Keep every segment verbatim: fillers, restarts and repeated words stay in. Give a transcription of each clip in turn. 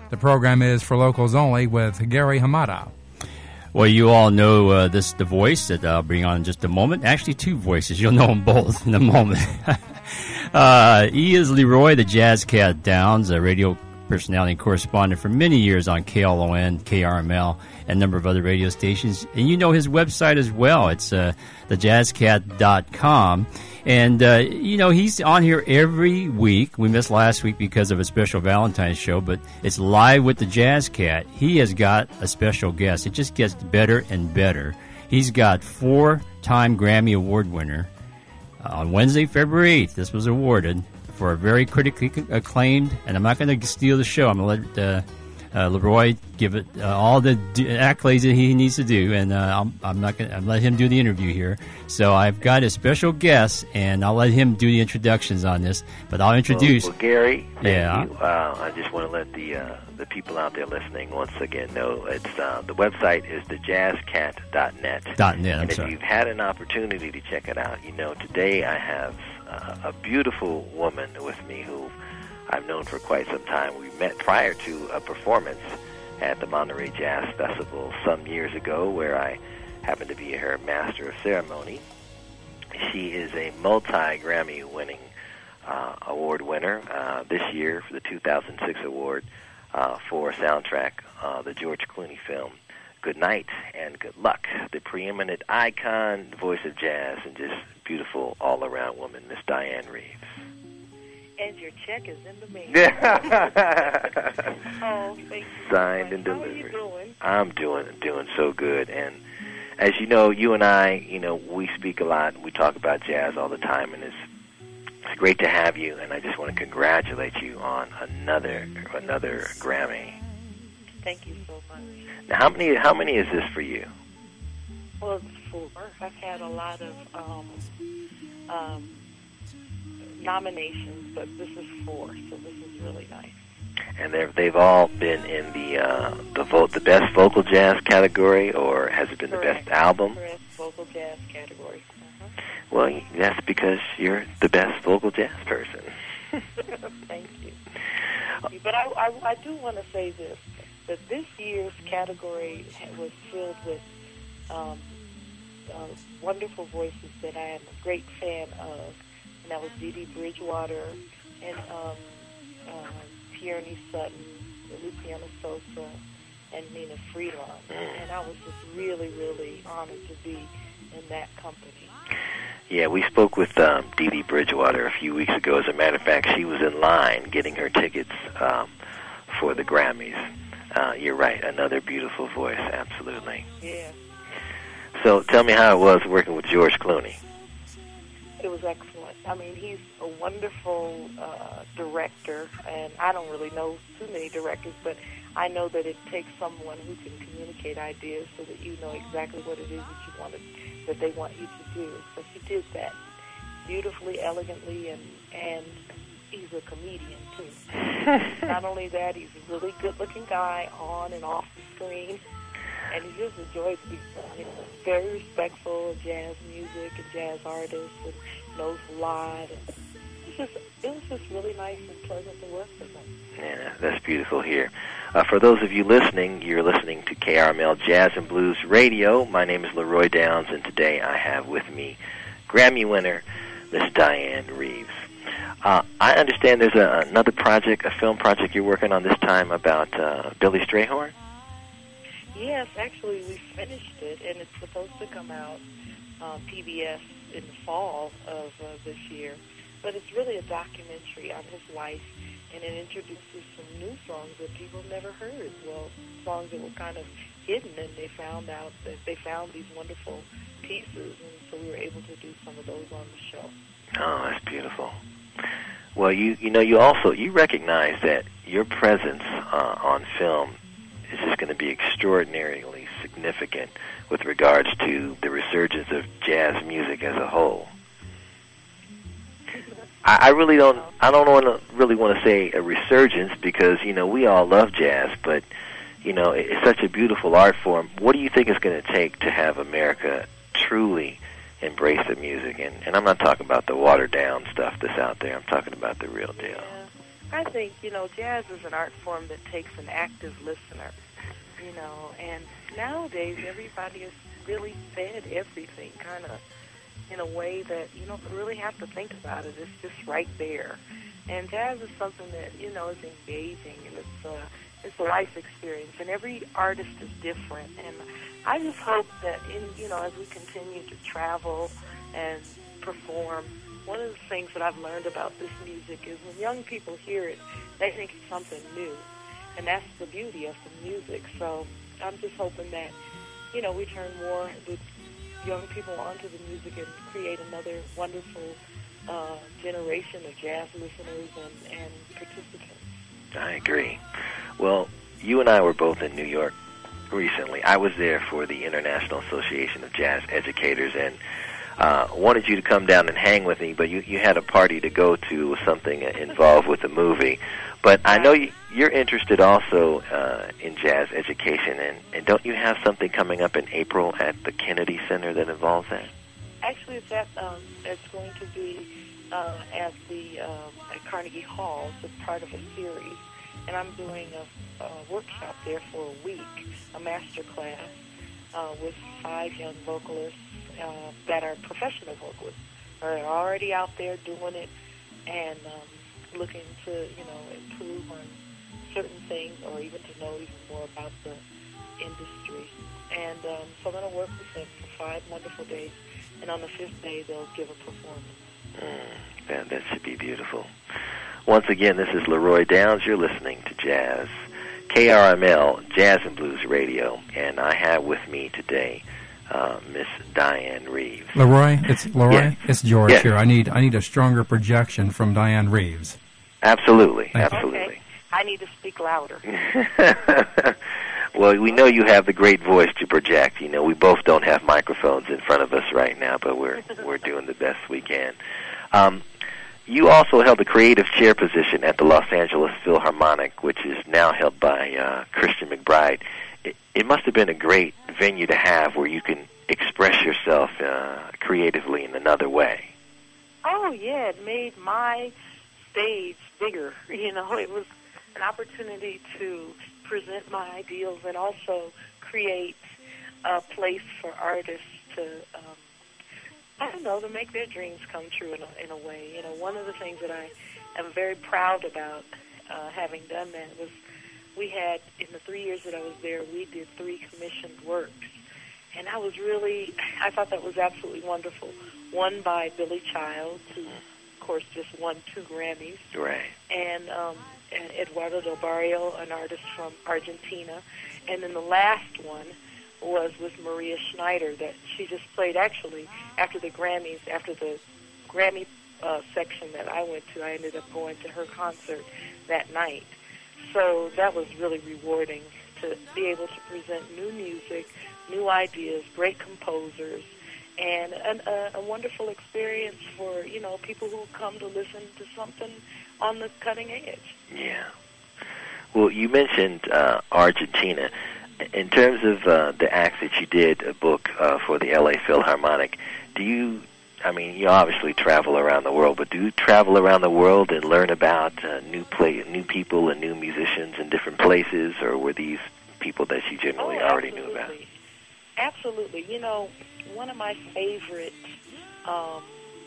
The program is For Locals Only with Gary Hamada. Well, you all know uh, this the voice that I'll bring on in just a moment. Actually, two voices. You'll know them both in a moment. uh, he is Leroy, the Jazz Cat Downs, a radio personality and correspondent for many years on K L O N, K R M L, and a number of other radio stations. And you know his website as well. It's uh, the jazz cat dot com. And, uh, you know, he's on here every week. We missed last week because of a special Valentine's show, but it's Live with the Jazz Cat. He has got a special guest. It just gets better and better. He's got four-time Grammy Award winner. Uh, on Wednesday, February eighth, this was awarded for a very critically acclaimed, and I'm not going to steal the show. I'm going to let uh, uh, Leroy give it uh, all the d- accolades that he needs to do, and uh, I'm, I'm not going to let him do the interview here. So I've got a special guest, and I'll let him do the introductions on this. But I'll introduce. Well, well Gary, thank yeah. you. Uh, I just want to let the uh, the people out there listening once again know it's uh, the website is the jazz cat dot net. Dot net. I'm and if sorry. you've had an opportunity to check it out, you know today I have uh, a beautiful woman with me who I've known for quite some time. We met prior to a performance at the Monterey Jazz Festival some years ago where I happened to be her master of ceremony. She is a multi-Grammy winning uh, award winner uh, this year for the two thousand six award uh, for soundtrack, uh, the George Clooney film, Good Night and Good Luck, the preeminent icon, voice of jazz, and just beautiful all-around woman, Miss Diane Reeves. And your check is in the mail. oh, thank you. Signed so and How delivered. are you doing? I'm doing doing so good. And as you know, you and I, you know, we speak a lot. We talk about jazz all the time, and it's it's great to have you. And I just want to congratulate you on another another Grammy. Thank you so much. Now, how many how many is this for you? Well, it's four. I've had a lot of um, um, nominations, but this is four, so this is really nice. And they've they've all been in the uh, the vo- the best vocal jazz category, or has it been Correct. the best album? Correct, vocal jazz category. Uh-huh. Well, that's because you're the best vocal jazz person. Thank you. Thank you. But I, I, I do want to say this, that this year's category was filled with um, uh, wonderful voices that I am a great fan of, and that was Dee Dee Bridgewater and um, uh, Tierney Sutton, Luciano Sosa, and Nina Freelon. And I was just really, really honored to be in that company. Yeah, we spoke with um, Dee Dee Bridgewater a few weeks ago. As a matter of fact, she was in line getting her tickets um, for the Grammys. Uh, you're right, another beautiful voice, absolutely. Yeah. So tell me how it was working with George Clooney. It was excellent. I mean, he's a wonderful uh, director, and I don't really know too many directors, but I know that it takes someone who can communicate ideas so that you know exactly what it is that you want to, that they want you to do. So he did that beautifully, elegantly, and and he's a comedian too. Not only that, he's a really good-looking guy on and off the screen. And he just enjoys being you know, very respectful of jazz music and jazz artists, and knows a lot. And it's just, it was just really nice and pleasant to work with him. Yeah, that's beautiful here. Uh, for those of you listening, you're listening to K R M L Jazz and Blues Radio. My name is Leroy Downs, and today I have with me Grammy winner, Miss Diane Reeves. Uh, I understand there's a, another project, a film project you're working on this time about uh, Billy Strayhorn? Yes, actually, we finished it, and it's supposed to come out on P B S in the fall of uh, this year. But it's really a documentary on his life, and it introduces some new songs that people never heard. Well, songs that were kind of hidden, and they found out that they found these wonderful pieces, and so we were able to do some of those on the show. Oh, that's beautiful. Well, you you know, you also, you recognize that your presence uh, on film is just going to be extraordinarily significant with regards to the resurgence of jazz music as a whole. I, I really don't. I don't want to really want to say a resurgence because you know we all love jazz, but you know it, it's such a beautiful art form. What do you think it's going to take to have America truly embrace the music? And, and I'm not talking about the watered down stuff that's out there. I'm talking about the real deal. Yeah. I think, you know, jazz is an art form that takes an active listener, you know, and nowadays everybody is really fed everything kind of in a way that you don't really have to think about it. It's just right there. And jazz is something that, you know, is engaging, and it's, uh, it's a life experience, and every artist is different. And I just hope that, in you know, as we continue to travel and perform, one of the things that I've learned about this music is when young people hear it, they think it's something new. And that's the beauty of the music. So I'm just hoping that, you know, we turn more the young people onto the music and create another wonderful uh, generation of jazz listeners and, and participants. I agree. Well, you and I were both in New York recently. I was there for the International Association of Jazz Educators, and uh, wanted you to come down and hang with me, but you, you had a party to go to, something involved with the movie. But I know you, you're interested also uh, in jazz education, and, and don't you have something coming up in April at the Kennedy Center that involves that? Actually, it's, at, um, it's going to be uh, at the um, at Carnegie Hall. It's part of a series, and I'm doing a, a workshop there for a week, a master class uh, with five young vocalists uh, that are professional vocalists. They're already out there doing it and um, looking to, you know, improve on certain things or even to know even more about the industry. And um, so I'm going to work with them for five wonderful days, and on the fifth day they'll give a performance. Mm, that, that should be beautiful. Once again, this is Leroy Downs. You're listening to Jazz, K R M L, Jazz and Blues Radio, and I have with me today uh, Miss Diane Reeves. Leroy, it's Leroy. Yes. It's George Yes. here. I need I need a stronger projection from Diane Reeves. Absolutely, Thank you. absolutely. Okay. I need to speak louder. Well, we know you have the great voice to project. You know, we both don't have microphones in front of us right now, but we're we're doing the best we can. Um, you also held the creative chair position at the Los Angeles Philharmonic, which is now held by uh, Christian McBride. It, it must have been a great venue to have where you can express yourself uh, creatively in another way. Oh, yeah, it made my stage bigger. You know, it was an opportunity to present my ideals and also create a place for artists to, um, I don't know, to make their dreams come true in a, in a way. You know, one of the things that I am very proud about uh, having done that was we had, in the three years that I was there, we did three commissioned works. And I was really, I thought that was absolutely wonderful. One by Billy Childs, who, of course, just won two Grammys. Right. And, um, and Eduardo Del Barrio, an artist from Argentina. And then the last one was with Maria Schneider that she just played, actually, after the Grammys, after the Grammy uh, section that I went to. I ended up going to her concert that night. So that was really rewarding to be able to present new music, new ideas, great composers, and an, a, a wonderful experience for, you know, people who come to listen to something on the cutting edge. Yeah. Well, you mentioned uh, Argentina. In terms of uh, the acts that you did uh, book uh, for the L A Philharmonic, do you, I mean, you obviously travel around the world, but do you travel around the world and learn about uh, new play, new people and new musicians in different places, or were these people that you generally oh, already knew about? Absolutely. You know, one of my favorite um,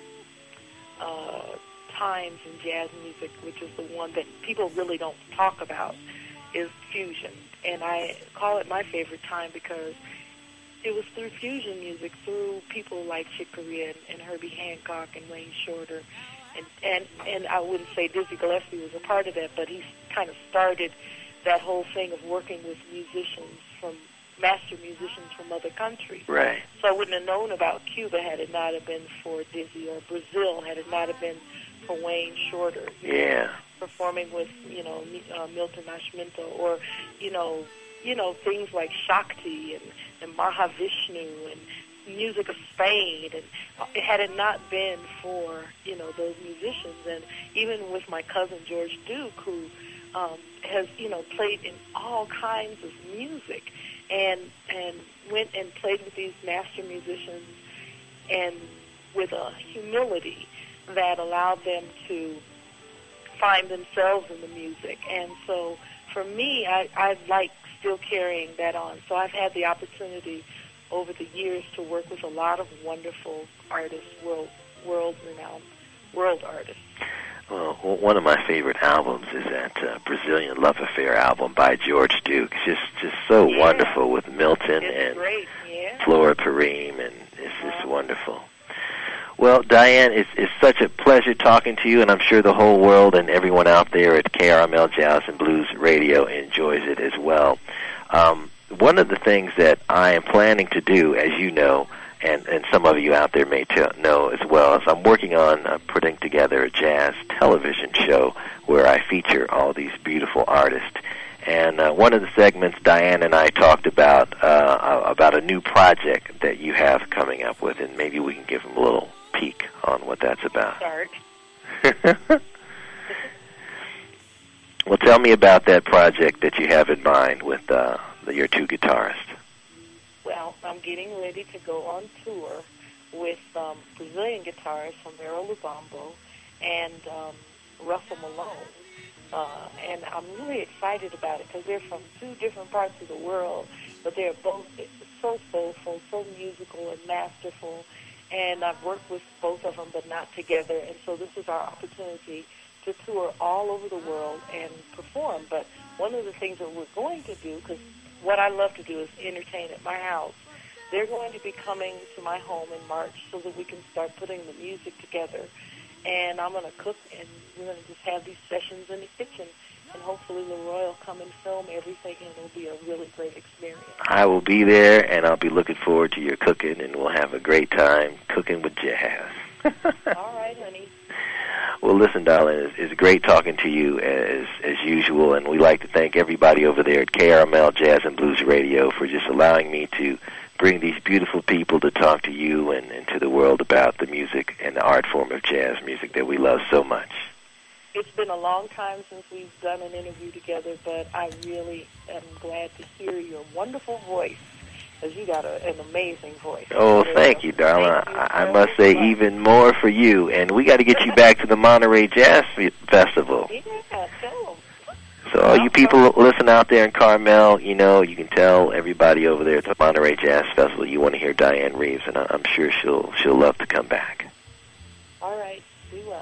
uh, times in jazz music, which is the one that people really don't talk about, is fusion. And I call it my favorite time because it was through fusion music, through people like Chick Corea and, and Herbie Hancock and Wayne Shorter. And, and, and I wouldn't say Dizzy Gillespie was a part of that, but he kind of started that whole thing of working with musicians from master musicians from other countries. Right. So I wouldn't have known about Cuba had it not have been for Dizzy, or Brazil had it not have been for Wayne Shorter. Yeah. Know, performing with, you know, uh, Milton Nascimento, or, you know, you know, things like Shakti and, and Mahavishnu and music of Spain. And it had it not been for, you know, those musicians. And even with my cousin George Duke, who um, has, you know, played in all kinds of music, and and went and played with these master musicians, and with a humility that allowed them to find themselves in the music. And so for me, I, I like still carrying that on. So I've had the opportunity over the years to work with a lot of wonderful artists, world, world-renowned world artists. Well, one of my favorite albums is that uh, Brazilian Love Affair album by George Duke. It's just, just so yeah. wonderful with Milton it's and great. Yeah. Flora Purim, and it's just wonderful. Well, Diane, it's, it's such a pleasure talking to you, and I'm sure the whole world and everyone out there at K R M L Jazz and Blues Radio enjoys it as well. Um, one of the things that I am planning to do, as you know, and, and some of you out there may t- know as well, is I'm working on uh, putting together a jazz television show where I feature all these beautiful artists. And uh, one of the segments Diane and I talked about, uh, about a new project that you have coming up with, and maybe we can give them a little peek on what that's about. Start. Well, tell me about that project that you have in mind with uh, your two guitarists. Well, I'm getting ready to go on tour with um, Brazilian guitarist Romero Lubambo and um, Russell Malone. Uh, and I'm really excited about it because they're from two different parts of the world, but they're both so soulful, so musical and masterful. And I've worked with both of them, but not together. And so this is our opportunity to tour all over the world and perform. But one of the things that we're going to do, because what I love to do is entertain at my house, they're going to be coming to my home in March so that we can start putting the music together. And I'm going to cook, and we're going to just have these sessions in the kitchen. And hopefully Leroy will come and film everything, and it'll be a really great experience. I will be there, and I'll be looking forward to your cooking, and we'll have a great time cooking with jazz. All right, honey. Well, listen, darling, it's, it's great talking to you as as usual, and we'd like to thank everybody over there at K R M L Jazz and Blues Radio for just allowing me to bring these beautiful people to talk to you and, and to the world about the music and the art form of jazz music that we love so much. It's been a long time since we've done an interview together, but I really am glad to hear your wonderful voice, because you got a, an amazing voice. Oh, thank you, darling. Thank you I, I so must say much. even more for you, and we got to get you back to the Monterey Jazz Festival. Yeah, tell them. So all you people listen out there in Carmel, you know, you can tell everybody over there at the Monterey Jazz Festival you want to hear Diane Reeves, and I'm sure she'll she'll love to come back. All right, we will.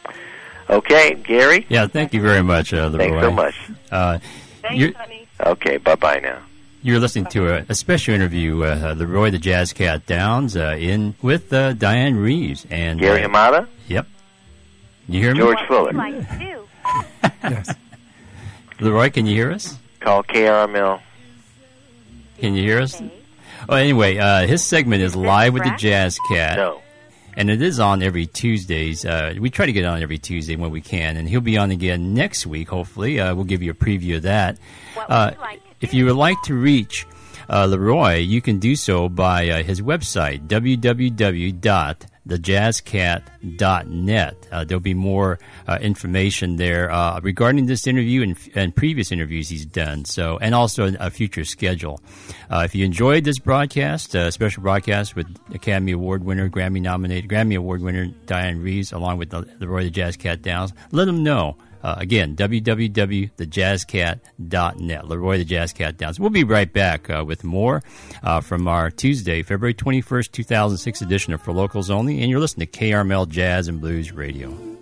Okay, Gary? Yeah, thank you very much, uh, Leroy. Thanks so much. Uh, Thanks, honey. Okay, bye-bye now. You're listening to a, a special interview, uh, Leroy the Jazz Cat Downs, uh, in with uh, Diane Reeves. And Gary uh, Hamada? Yep. You hear me? George Fuller. Like you. Yes. Leroy, can you hear us? Call K R M L. Can you hear us? Oh, anyway, uh, his segment is Live with the Brad? Jazz Cat. No. And it is on every Tuesdays. Uh, we try to get on every Tuesday when we can, and he'll be on again next week, hopefully. Uh, we'll give you a preview of that. What Uh, would you like to if do? you would like to reach uh, Leroy, you can do so by uh, his website, w w w dot the jazz cat dot net. Uh, there'll be more uh, information there uh, regarding this interview and, and previous interviews he's done. So, and also a future schedule. Uh, if you enjoyed this broadcast, a uh, special broadcast with Academy Award winner, Grammy nominated, Grammy Award winner Diane Reeves, along with the, Leroy the Jazz Cat Downs, let him know. Uh, again, w w w dot the jazz cat dot net, Leroy the Jazz Cat Downs. We'll be right back uh, with more uh, from our Tuesday, February twenty-first, two thousand six edition of For Locals Only, and you're listening to K R M L Jazz and Blues Radio.